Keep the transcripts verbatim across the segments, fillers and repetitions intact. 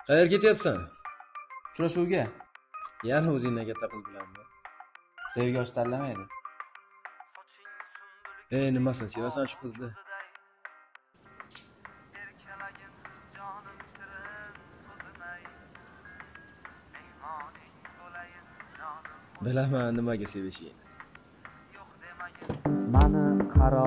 Qayerga ketyapsan? Uchrashuvga. Yana o'zingdan katta qiz bilanmi? Sevgi yosh tanlamaydi. Ey, nimasini sevasan shu qizni? Bilaman nimaga sevishingni. Mani qaro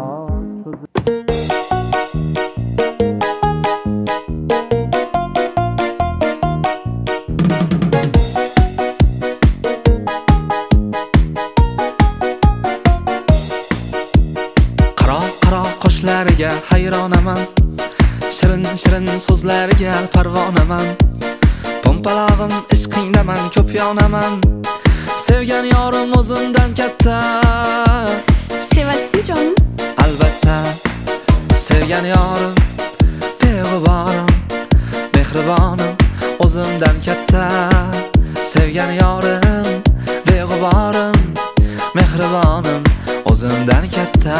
qoshlariga hayronaman, shirin shirin so'zlariga parvonaman. Pompalog'im ishqingdaman, ko'p yonaman. Sevgan yorim o'zimdan katta. Sevasizmi jonim? Albatta. Sevgan yorim beg'uborim, mehribonim, o'zimdan katta. Sevgan yorim beg'uborim, mehribonim, o'zimdan katta.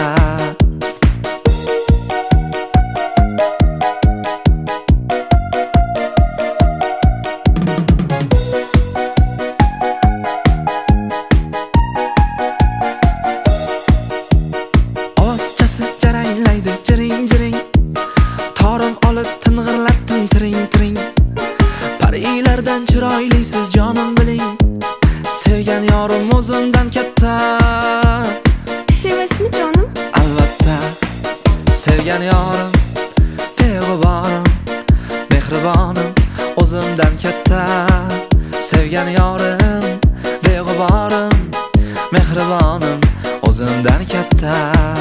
Jiring jiring torim olib ting'irlatdim tiring tiring. Parilardan chiroylisiz jonim biling. Sevgan yorim o'zimdan katta. Sevasizmi jonim? Albatta. Sevgan yorim beg'uborim, mehribonim, o'zimdan katta. Sevgan yorim beg'uborim, mehribonim, o'zimdan katta.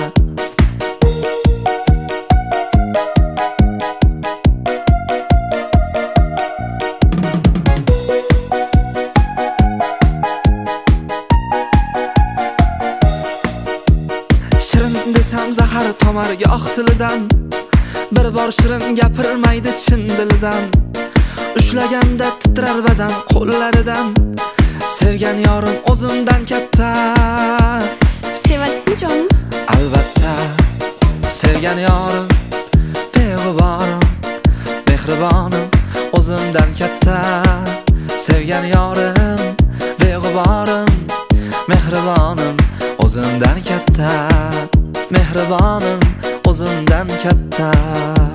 Desam zahar tomarga oq tilidan, bir bor shirin gapirmaydi chin dilidan. Ushlaganda titrar badan qo'llaridan. Sevgan yorim o'zimdan katta. Sevasizmi jonim? Albatta. Sevgan yorim beg'uborim, mehribonim, o'zimdan katta. Sevgan yorim beg'uborim, mehribonim, o'zimdan katta. Mehribonim, o'zimdan katta.